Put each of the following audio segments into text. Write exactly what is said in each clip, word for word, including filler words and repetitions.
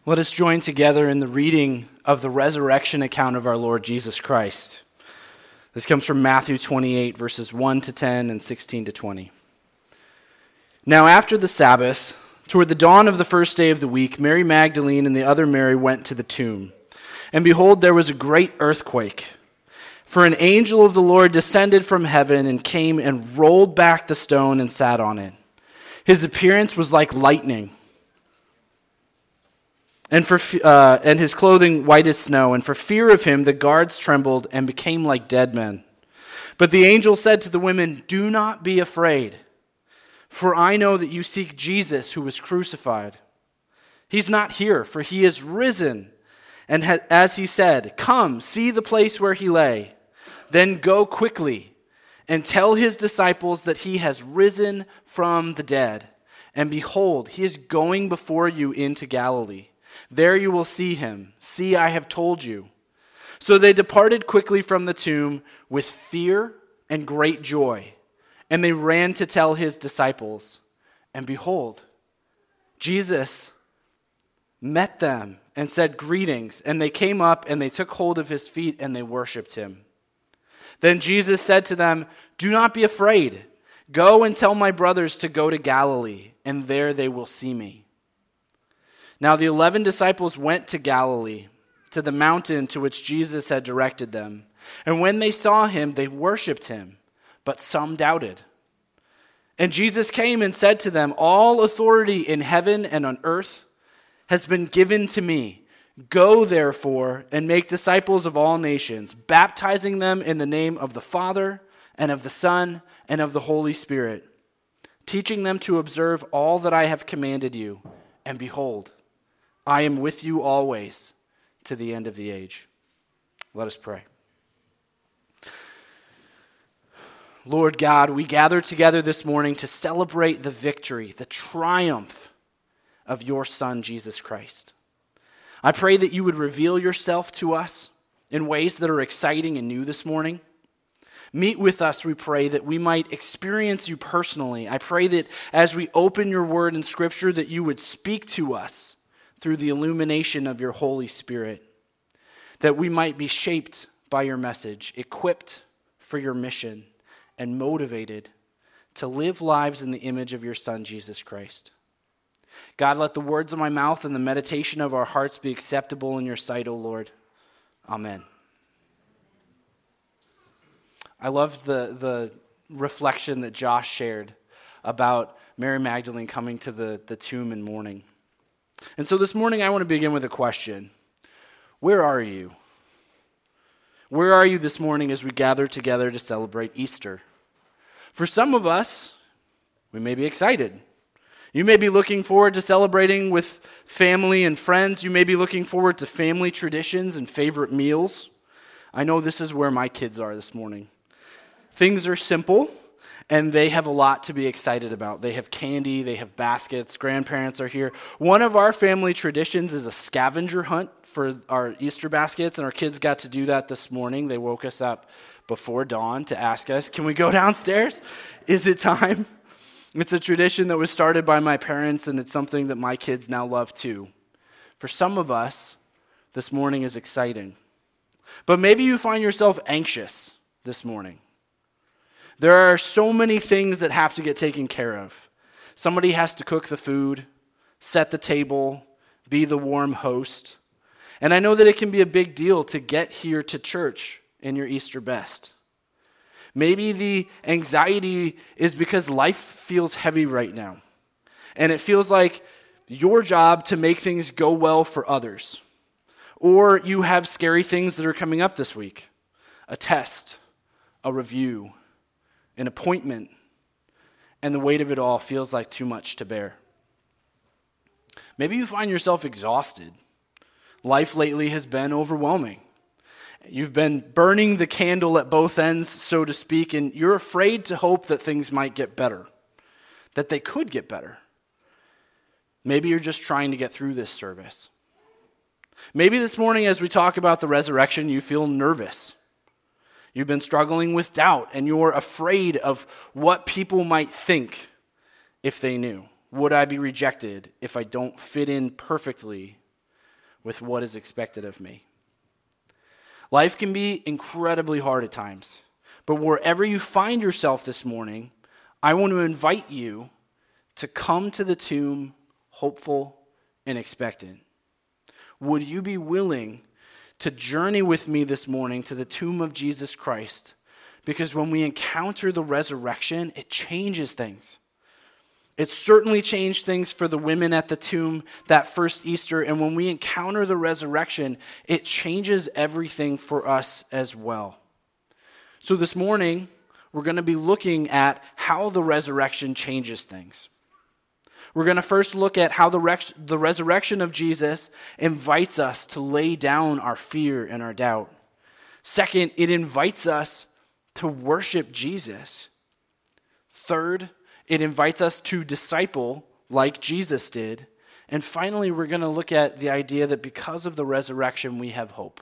Let us join together in the reading of the resurrection account of our Lord Jesus Christ. This comes from Matthew twenty-eight, verses one to ten and sixteen to twenty. Now after the Sabbath, toward the dawn of the first day of the week, Mary Magdalene and the other Mary went to the tomb. And behold, there was a great earthquake. For an angel of the Lord descended from heaven and came and rolled back the stone and sat on it. His appearance was like lightning, and for uh, and his clothing white as snow. And for fear of him, the guards trembled and became like dead men. But the angel said to the women, "Do not be afraid, for I know that you seek Jesus who was crucified. He's not here, for he is risen. And ha- as he said, come, see the place where he lay. Then go quickly and tell his disciples that he has risen from the dead. And behold, he is going before you into Galilee. There you will see him. See, I have told you." So they departed quickly from the tomb with fear and great joy. And they ran to tell his disciples. And behold, Jesus met them and said, "Greetings." And they came up and they took hold of his feet and they worshipped him. Then Jesus said to them, "Do not be afraid. Go and tell my brothers to go to Galilee, and there they will see me." Now the eleven disciples went to Galilee, to the mountain to which Jesus had directed them. And when they saw him, they worshipped him, but some doubted. And Jesus came and said to them, "All authority in heaven and on earth has been given to me. Go, therefore, and make disciples of all nations, baptizing them in the name of the Father and of the Son and of the Holy Spirit, teaching them to observe all that I have commanded you. And behold, I am with you always to the end of the age." Let us pray. Lord God, we gather together this morning to celebrate the victory, the triumph of your Son, Jesus Christ. I pray that you would reveal yourself to us in ways that are exciting and new this morning. Meet with us, we pray, that we might experience you personally. I pray that as we open your word in Scripture, that you would speak to us through the illumination of your Holy Spirit, that we might be shaped by your message, equipped for your mission, and motivated to live lives in the image of your Son, Jesus Christ. God, let the words of my mouth and the meditation of our hearts be acceptable in your sight, O Lord. Amen. I love the, the reflection that Josh shared about Mary Magdalene coming to the, the tomb in mourning. And so this morning I want to begin with a question. Where are you? Where are you this morning as we gather together to celebrate Easter? For some of us, we may be excited. You may be looking forward to celebrating with family and friends. You may be looking forward to family traditions and favorite meals. I know this is where my kids are this morning. Things are simple, and they have a lot to be excited about. They have candy, they have baskets, grandparents are here. One of our family traditions is a scavenger hunt for our Easter baskets, and our kids got to do that this morning. They woke us up before dawn to ask us, "Can we go downstairs? Is it time?" It's a tradition that was started by my parents, and it's something that my kids now love too. For some of us, this morning is exciting. But maybe you find yourself anxious this morning. There are so many things that have to get taken care of. Somebody has to cook the food, set the table, be the warm host. And I know that it can be a big deal to get here to church in your Easter best. Maybe the anxiety is because life feels heavy right now. And it feels like your job to make things go well for others. Or you have scary things that are coming up this week. A test, a review, an appointment, and the weight of it all feels like too much to bear. Maybe you find yourself exhausted. Life lately has been overwhelming. You've been burning the candle at both ends, so to speak, and you're afraid to hope that things might get better, that they could get better. Maybe you're just trying to get through this service. Maybe this morning as we talk about the resurrection, you feel nervous. You've been struggling with doubt, and you're afraid of what people might think if they knew. Would I be rejected if I don't fit in perfectly with what is expected of me. Life can be incredibly hard at times, but wherever you find yourself this morning, I want to invite you to come to the tomb hopeful and expectant. Would you be willing to journey with me this morning to the tomb of Jesus Christ? Because when we encounter the resurrection, it changes things. It certainly changed things for the women at the tomb that first Easter, and when we encounter the resurrection, it changes everything for us as well. So this morning, we're going to be looking at how the resurrection changes things. We're going to first look at how the, res- the resurrection of Jesus invites us to lay down our fear and our doubt. Second, it invites us to worship Jesus. Third, it invites us to disciple like Jesus did. And finally, we're going to look at the idea that because of the resurrection, we have hope.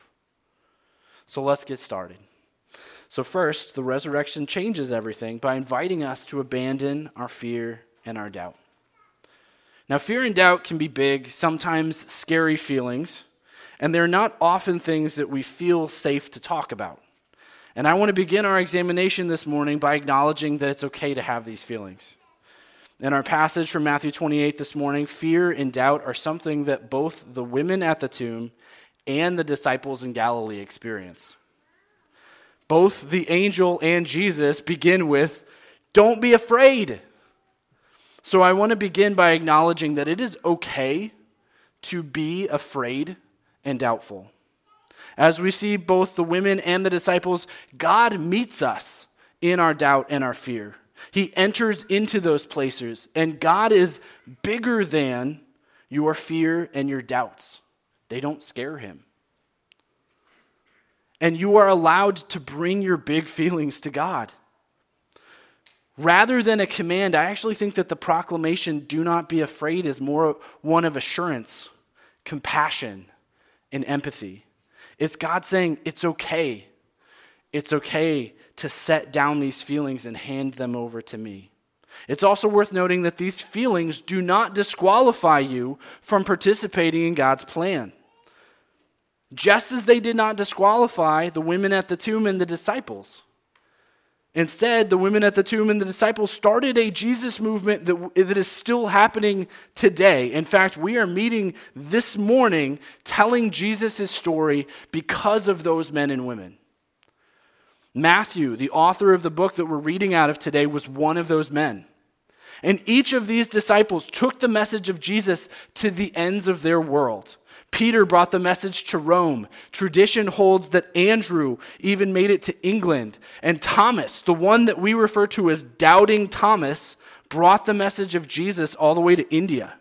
So let's get started. So first, the resurrection changes everything by inviting us to abandon our fear and our doubt. Now, fear and doubt can be big, sometimes scary feelings, and they're not often things that we feel safe to talk about. And I want to begin our examination this morning by acknowledging that it's okay to have these feelings. In our passage from Matthew twenty-eight this morning, fear and doubt are something that both the women at the tomb and the disciples in Galilee experience. Both the angel and Jesus begin with, "Don't be afraid." So I want to begin by acknowledging that it is okay to be afraid and doubtful. As we see both the women and the disciples, God meets us in our doubt and our fear. He enters into those places, and God is bigger than your fear and your doubts. They don't scare him. And you are allowed to bring your big feelings to God. Rather than a command, I actually think that the proclamation, "Do not be afraid," is more one of assurance, compassion, and empathy. It's God saying, it's okay. It's okay to set down these feelings and hand them over to me. It's also worth noting that these feelings do not disqualify you from participating in God's plan. Just as they did not disqualify the women at the tomb and the disciples. Instead, the women at the tomb and the disciples started a Jesus movement that, that is still happening today. In fact, we are meeting this morning telling Jesus' story because of those men and women. Matthew, the author of the book that we're reading out of today, was one of those men. And each of these disciples took the message of Jesus to the ends of their world. Peter brought the message to Rome. Tradition holds that Andrew even made it to England. And Thomas, the one that we refer to as Doubting Thomas, brought the message of Jesus all the way to India.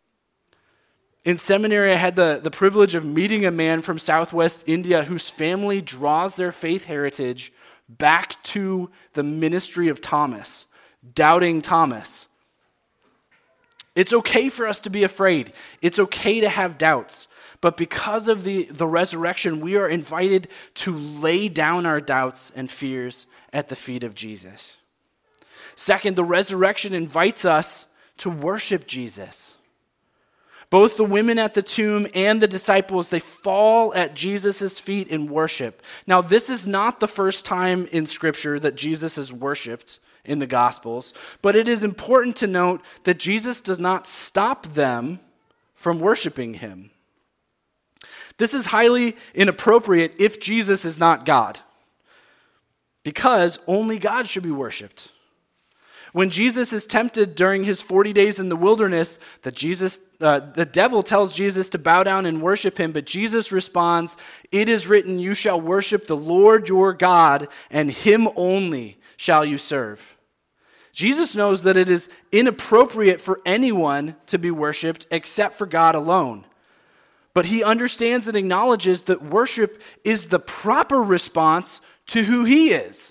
In seminary, I had the, the privilege of meeting a man from Southwest India whose family draws their faith heritage back to the ministry of Thomas, Doubting Thomas. It's okay for us to be afraid. It's okay to have doubts. But because of the, the resurrection, we are invited to lay down our doubts and fears at the feet of Jesus. Second, the resurrection invites us to worship Jesus. Both the women at the tomb and the disciples, they fall at Jesus' feet in worship. Now, this is not the first time in Scripture that Jesus is worshiped in the Gospels, but it is important to note that Jesus does not stop them from worshiping him. This is highly inappropriate if Jesus is not God, because only God should be worshiped. When Jesus is tempted during his forty days in the wilderness, the, Jesus, uh, the devil tells Jesus to bow down and worship him, but Jesus responds, "It is written, you shall worship the Lord your God, and him only shall you serve." Jesus knows that it is inappropriate for anyone to be worshiped except for God alone. But he understands and acknowledges that worship is the proper response to who he is.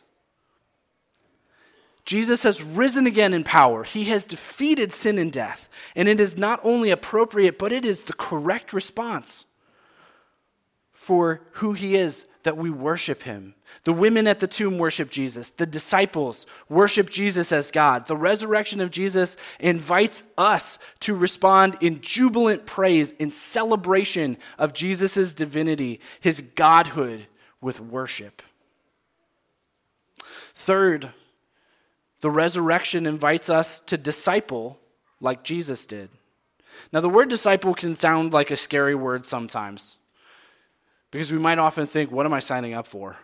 Jesus has risen again in power. He has defeated sin and death. And it is not only appropriate, but it is the correct response for who he is that we worship him. The women at the tomb worship Jesus. The disciples worship Jesus as God. The resurrection of Jesus invites us to respond in jubilant praise, in celebration of Jesus' divinity, his godhood, with worship. Third, the resurrection invites us to disciple like Jesus did. Now, the word disciple can sound like a scary word sometimes, because we might often think, what am I signing up for?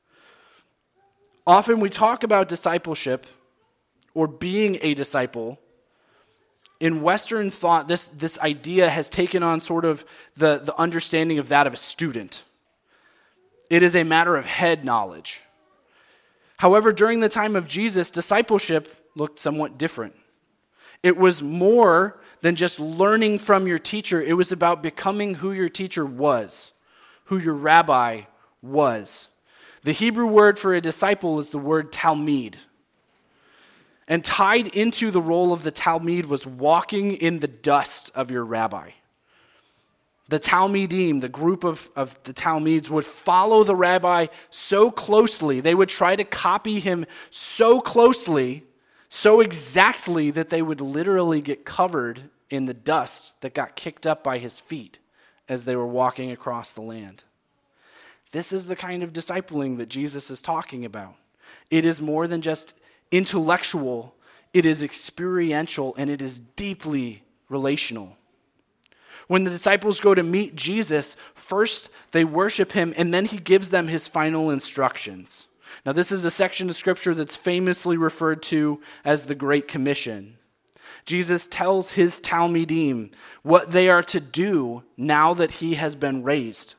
Often we talk about discipleship or being a disciple. In Western thought, this, this idea has taken on sort of the, the understanding of that of a student. It is a matter of head knowledge. However, during the time of Jesus, discipleship looked somewhat different. It was more than just learning from your teacher. It was about becoming who your teacher was, who your rabbi was. The Hebrew word for a disciple is the word talmid. And tied into the role of the talmid was walking in the dust of your rabbi. The Talmidim, the group of, of the Talmids, would follow the rabbi so closely. They would try to copy him so closely, so exactly, that they would literally get covered in the dust that got kicked up by his feet as they were walking across the land. This is the kind of discipling that Jesus is talking about. It is more than just intellectual, it is experiential, and it is deeply relational. When the disciples go to meet Jesus, first they worship him, and then he gives them his final instructions. Now, this is a section of Scripture that's famously referred to as the Great Commission. Jesus tells his Talmidim what they are to do now that he has been raised.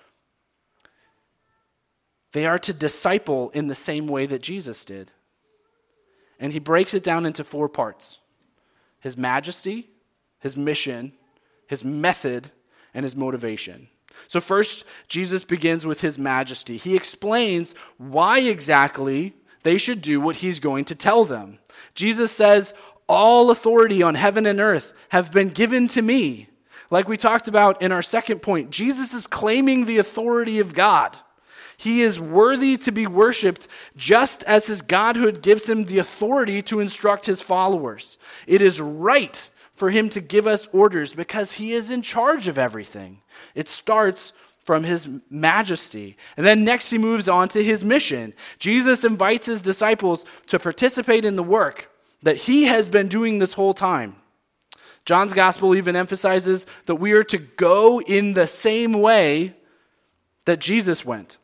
They are to disciple in the same way that Jesus did. And he breaks it down into four parts: his majesty, his mission, his method, and his motivation. So first, Jesus begins with his majesty. He explains why exactly they should do what he's going to tell them. Jesus says, all authority on heaven and earth have been given to me. Like we talked about in our second point, Jesus is claiming the authority of God. He is worthy to be worshiped just as his godhood gives him the authority to instruct his followers. It is right for him to give us orders because he is in charge of everything. It starts from his majesty. And then next he moves on to his mission. Jesus invites his disciples to participate in the work that he has been doing this whole time. John's gospel even emphasizes that we are to go in the same way that Jesus went.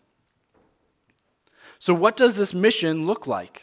So what does this mission look like?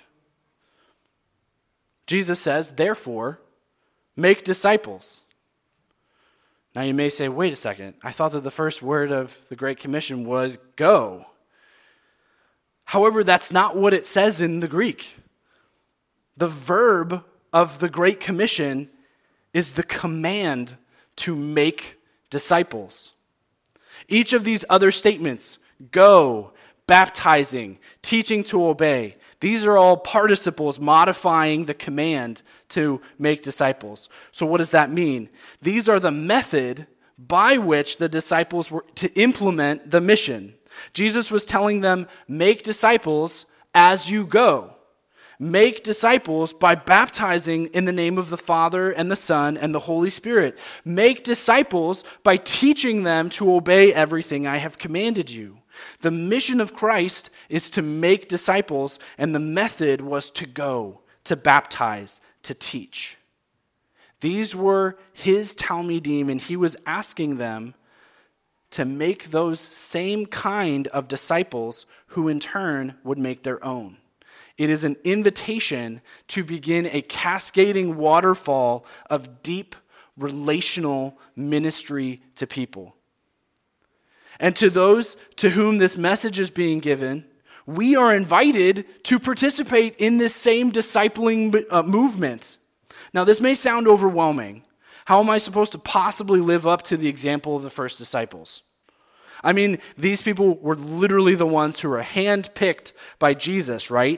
Jesus says, therefore, make disciples. Now you may say, wait a second, I thought that the first word of the Great Commission was go. However, that's not what it says in the Greek. The verb of the Great Commission is the command to make disciples. Each of these other statements, go, baptizing, teaching to obey, these are all participles modifying the command to make disciples. So what does that mean? These are the method by which the disciples were to implement the mission. Jesus was telling them, make disciples as you go. Make disciples by baptizing in the name of the Father and the Son and the Holy Spirit. Make disciples by teaching them to obey everything I have commanded you. The mission of Christ is to make disciples, and the method was to go, to baptize, to teach. These were his Talmidim, and he was asking them to make those same kind of disciples who in turn would make their own. It is an invitation to begin a cascading waterfall of deep relational ministry to people. And to those to whom this message is being given, we are invited to participate in this same discipling uh, movement. Now, this may sound overwhelming. How am I supposed to possibly live up to the example of the first disciples? I mean, these people were literally the ones who were handpicked by Jesus, right?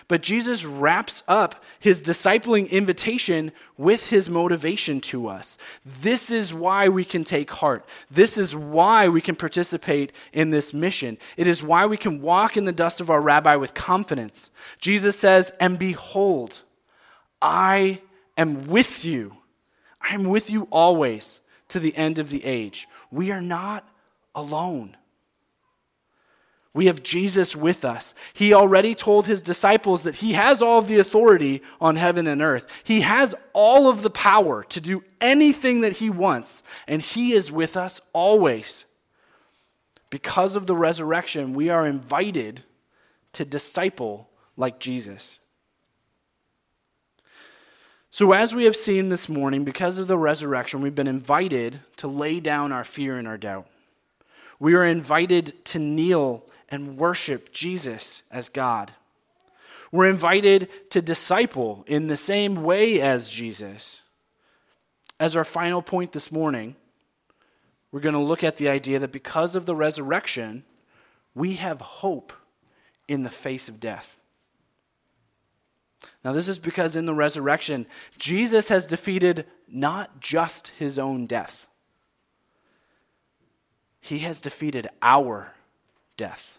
But Jesus wraps up his discipling invitation with his motivation to us. This is why we can take heart. This is why we can participate in this mission. It is why we can walk in the dust of our rabbi with confidence. Jesus says, "And behold, I am with you. I am with you always to the end of the age." We are not alone. We have Jesus with us. He already told his disciples that he has all of the authority on heaven and earth. He has all of the power to do anything that he wants, and he is with us always. Because of the resurrection, we are invited to disciple like Jesus. So as we have seen this morning, because of the resurrection, we've been invited to lay down our fear and our doubt. We are invited to kneel and worship Jesus as God. We're invited to disciple in the same way as Jesus. As our final point this morning, we're going to look at the idea that because of the resurrection, we have hope in the face of death. Now, this is because in the resurrection, Jesus has defeated not just his own death. He has defeated our death.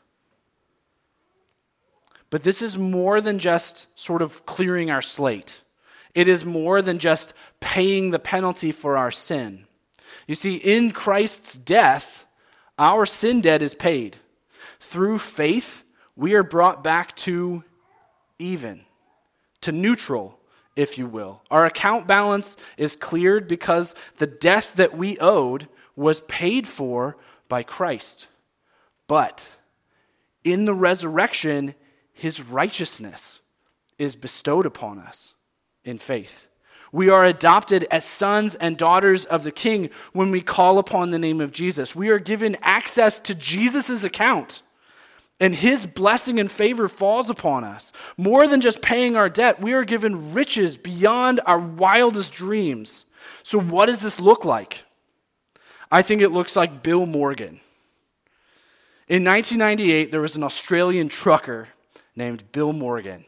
But this is more than just sort of clearing our slate. It is more than just paying the penalty for our sin. You see, in Christ's death, our sin debt is paid. Through faith, we are brought back to even, to neutral, if you will. Our account balance is cleared because the death that we owed was paid for by Christ. But in the resurrection, his righteousness is bestowed upon us in faith. We are adopted as sons and daughters of the King when we call upon the name of Jesus. We are given access to Jesus' account, and his blessing and favor falls upon us. More than just paying our debt, we are given riches beyond our wildest dreams. So what does this look like? I think it looks like Bill Morgan. In nineteen ninety-eight, there was an Australian trucker named Bill Morgan.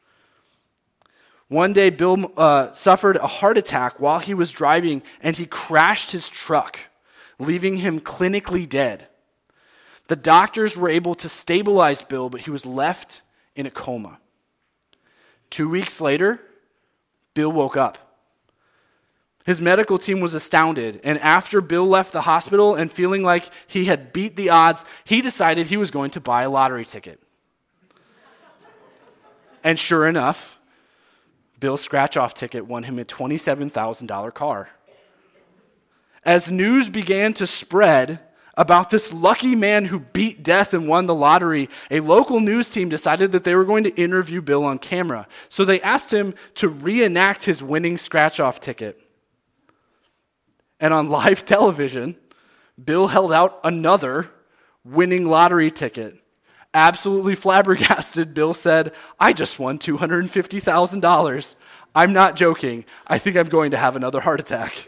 One day, Bill uh, suffered a heart attack while he was driving, and he crashed his truck, leaving him clinically dead. The doctors were able to stabilize Bill, but he was left in a coma. Two weeks later, Bill woke up. His medical team was astounded, and after Bill left the hospital and feeling like he had beat the odds, he decided he was going to buy a lottery ticket. And sure enough, Bill's scratch-off ticket won him a twenty-seven thousand dollars car. As news began to spread about this lucky man who beat death and won the lottery, a local news team decided that they were going to interview Bill on camera. So they asked him to reenact his winning scratch-off ticket. And on live television, Bill held out another winning lottery ticket. Absolutely flabbergasted, Bill said, "I just won two hundred fifty thousand dollars. I'm not joking. I think I'm going to have another heart attack."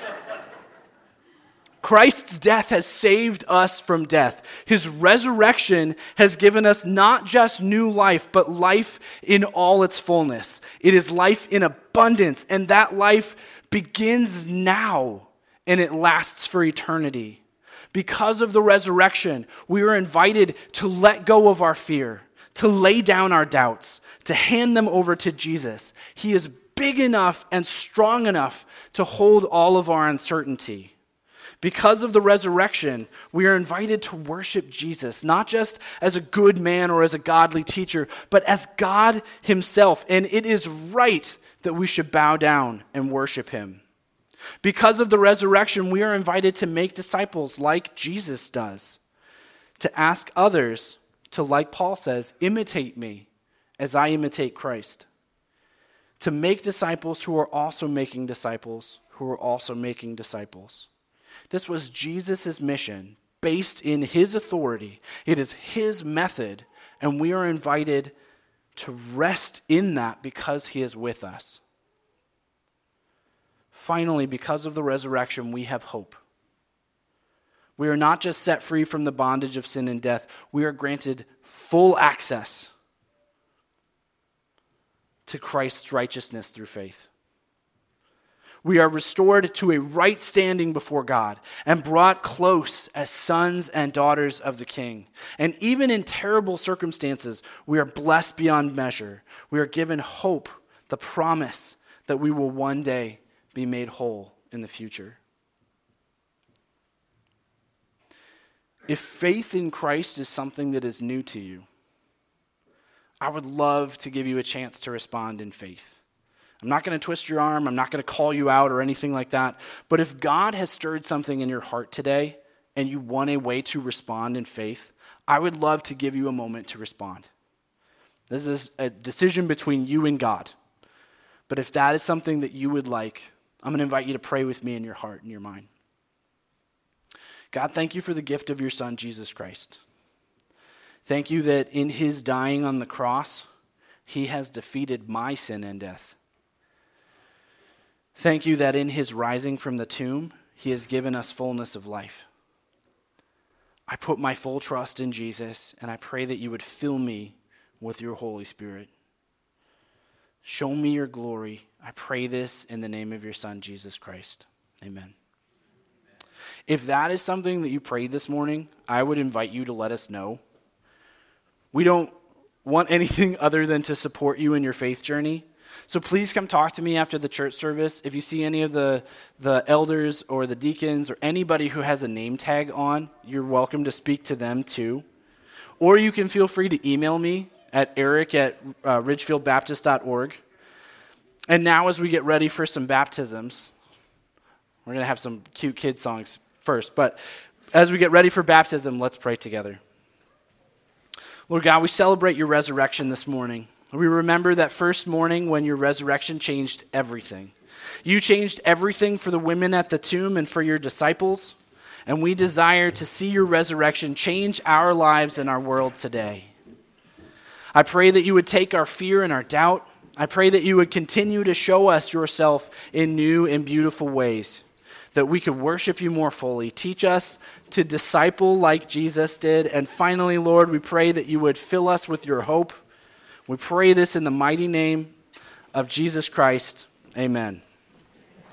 Christ's death has saved us from death. His resurrection has given us not just new life, but life in all its fullness. It is life in abundance, and that life begins now, and it lasts for eternity. Because of the resurrection, we are invited to let go of our fear, to lay down our doubts, to hand them over to Jesus. He is big enough and strong enough to hold all of our uncertainty. Because of the resurrection, we are invited to worship Jesus, not just as a good man or as a godly teacher, but as God himself. And it is right that we should bow down and worship him. Because of the resurrection, we are invited to make disciples like Jesus does, to ask others to, like Paul says, imitate me as I imitate Christ, to make disciples who are also making disciples, who are also making disciples. This was Jesus' mission, based in his authority. It is his method, and we are invited to rest in that because he is with us. Finally, because of the resurrection, we have hope. We are not just set free from the bondage of sin and death. We are granted full access to Christ's righteousness through faith. We are restored to a right standing before God and brought close as sons and daughters of the King. And even in terrible circumstances, we are blessed beyond measure. We are given hope, the promise that we will one day be made whole in the future. If faith in Christ is something that is new to you, I would love to give you a chance to respond in faith. I'm not going to twist your arm. I'm not going to call you out or anything like that. But if God has stirred something in your heart today and you want a way to respond in faith, I would love to give you a moment to respond. This is a decision between you and God. But if that is something that you would like, I'm going to invite you to pray with me in your heart and your mind. God, thank you for the gift of your Son, Jesus Christ. Thank you that in his dying on the cross, he has defeated my sin and death. Thank you that in his rising from the tomb, he has given us fullness of life. I put my full trust in Jesus, and I pray that you would fill me with your Holy Spirit. Show me your glory. I pray this in the name of your Son, Jesus Christ. Amen. If that is something that you prayed this morning, I would invite you to let us know. We don't want anything other than to support you in your faith journey. So please come talk to me after the church service. If you see any of the, the elders or the deacons or anybody who has a name tag on, you're welcome to speak to them too. Or you can feel free to email me at eric at uh, ridgefield baptist dot org. And now as we get ready for some baptisms, we're going to have some cute kid songs first. But as we get ready for baptism, let's pray together. Lord God, we celebrate your resurrection this morning. We remember that first morning when your resurrection changed everything. You changed everything for the women at the tomb and for your disciples, and we desire to see your resurrection change our lives and our world today. I pray that you would take our fear and our doubt. I pray that you would continue to show us yourself in new and beautiful ways, that we could worship you more fully. Teach us to disciple like Jesus did. And finally, Lord, we pray that you would fill us with your hope. We pray this in the mighty name of Jesus Christ. Amen.